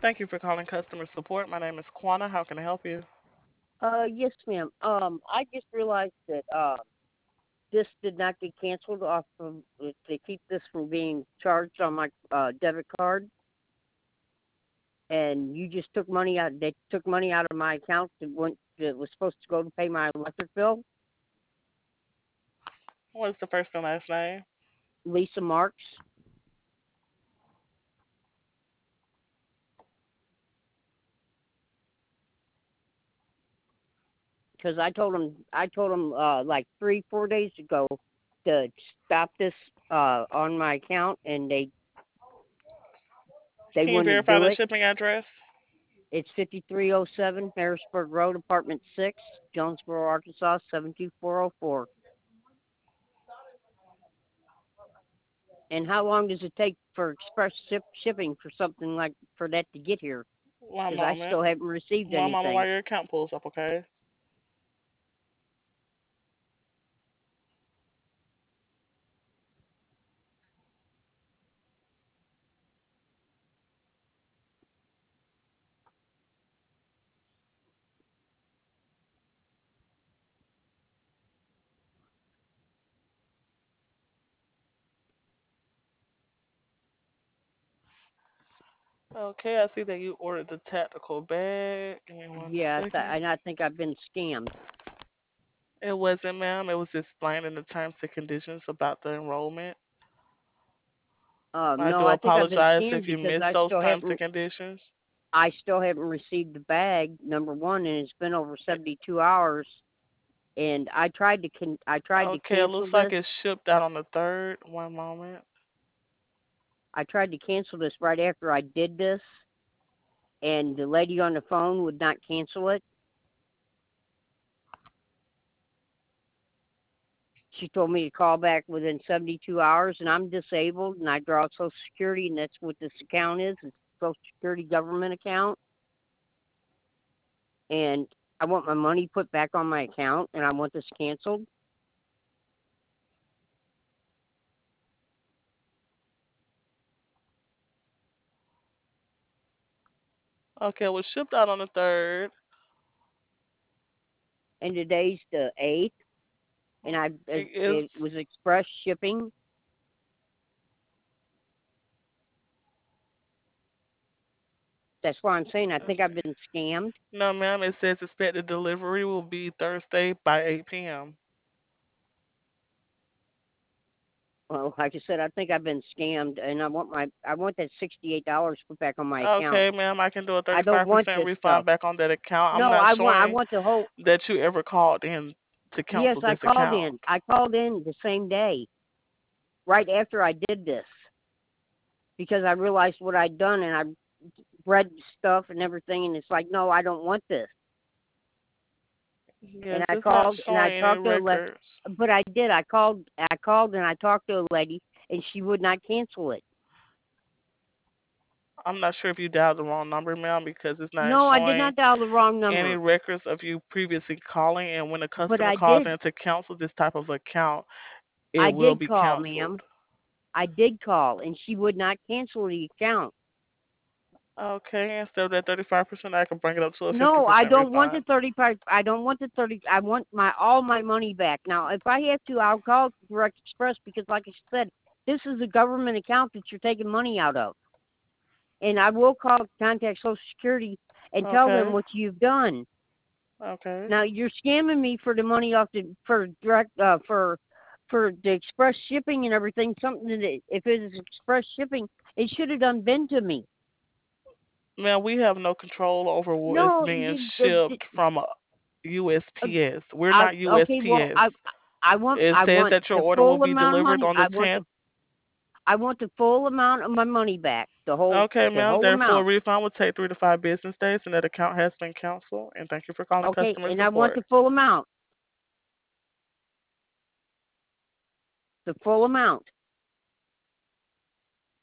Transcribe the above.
Thank you for calling customer support. My name is Quana. How can I help you? Yes, ma'am. I just realized that this did not get canceled off of to keep this from being charged on my debit card, and you just took money out. They took money out of my account that was supposed to go to pay my electric bill. What is the first and last name? Lisa Marks, because I told him like 3-4 days ago to stop this on my account, and they Can you wouldn't verify do the it. shipping address? It's 5307 Harrisburg Road, Apartment 6, Jonesboro, Arkansas 72404. And how long does it take for express shipping for something like for that to get here? One Because I moment. still haven't received One moment anything. while your account pulls up, okay? Okay, I see that you ordered the tactical bag. Give me one Yeah, second. and I think I've been scammed. It wasn't, ma'am. It was explained in the terms and conditions about the enrollment. I No, do I think I've been apologize if scammed you because missed those terms and conditions. I still haven't received the bag. Number one, and it's been over 72 hours. And I tried to Okay, it cancel looks like this. it's shipped out on the 3rd. One moment. I tried to cancel this right after I did this, and the lady on the phone would not cancel it. She told me to call back within 72 hours, and I'm disabled, and I draw Social Security, and that's what this account is. It's a Social Security government account, and I want my money put back on my account, and I want this canceled. Okay, it was shipped out on the 3rd. And today's the 8th, and It is. it was express shipping. That's why I'm saying I think I've been scammed. No, ma'am. It says expected delivery will be Thursday by 8 p.m. Well, like I said, I think I've been scammed, and I want that $68 put back on my account. Okay, ma'am. I can do a I don't want 35% this stuff. refund back on that account. I'm No, not I showing want the whole. that you ever called in to Yes, cancel this account. I called in the same day, right after I did this, because I realized what I'd done, and I read stuff and everything, and it's like, no, I don't want this. And Yes, I it's not called and I showing any talked to a records. but I did. I called and I talked to a lady, and she would not cancel it. I'm not sure if you dialed the wrong number, ma'am, because it's not No, I did showing not dial the wrong any number, records of you previously calling. And when a but customer calls in to cancel this type of account, it I will did be call, canceled. ma'am. I did call, and she would not cancel the account. Okay, instead of that 35%, I can bring it up to a No, I 50% don't want the refund. 35. I don't want the 30. I want my all my money back. Now, if I have to, I'll call Direct Express because, like I said, this is a government account that you're taking money out of, and I will call contact Social Security and tell them Okay, what you've done. okay. Now, you're scamming me for the money off the for direct for the express shipping and everything. Something that if it is express shipping, it should have done been to me. Ma'am, we have no control over what is No, being shipped from uh, USPS. We're not okay. Well, USPS. It I says want that your the order will full be amount of delivered money. on the 10th. I want the full amount of my money back. Okay, The ma'am. whole Therefore, a amount. refund will take 3 to 5 business days, and that account has been canceled. And thank you for calling Okay, customer and I want support. the full amount. The full amount.